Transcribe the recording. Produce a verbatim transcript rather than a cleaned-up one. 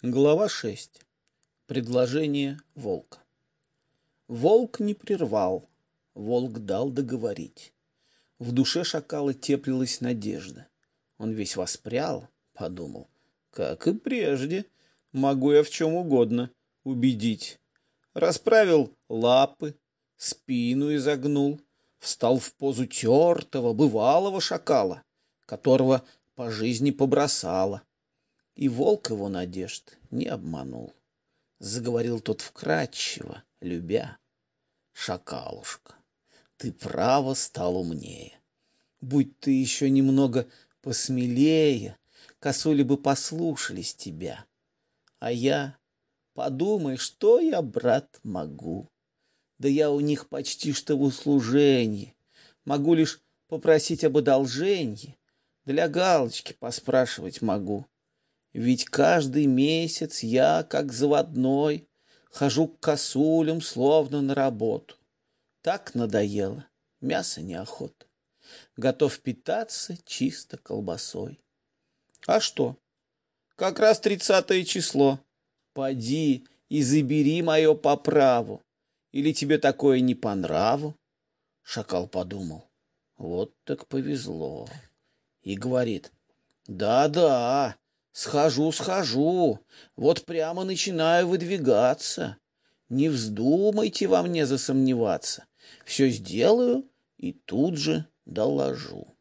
Глава шесть. Предложение волка. Волк не прервал, волк дал договорить. В душе шакала теплилась надежда. Он весь воспрял, подумал, как и прежде, могу я в чем угодно убедить. Расправил лапы, спину изогнул, встал в позу тертого, бывалого шакала, которого по жизни побросало. И волк его надежд не обманул. Заговорил тот вкрадчиво, любя. Шакалушка, ты право стал умнее. Будь ты еще немного посмелее, косули бы послушались тебя. А я, подумай, что я, брат, могу. Да я у них почти что в услужении. Могу лишь попросить об одолжении. Для галочки поспрашивать могу. Ведь каждый месяц я, как заводной, хожу к косулям, словно на работу. Так надоело, мясо неохота. Готов питаться чисто колбасой. А что? Как раз тридцатое число. Поди и забери мое по праву. Или тебе такое не по нраву? Шакал подумал. Вот так повезло. И говорит. Да-да. Схожу, схожу, вот прямо начинаю выдвигаться. Не вздумайте во мне засомневаться. Все сделаю и тут же доложу.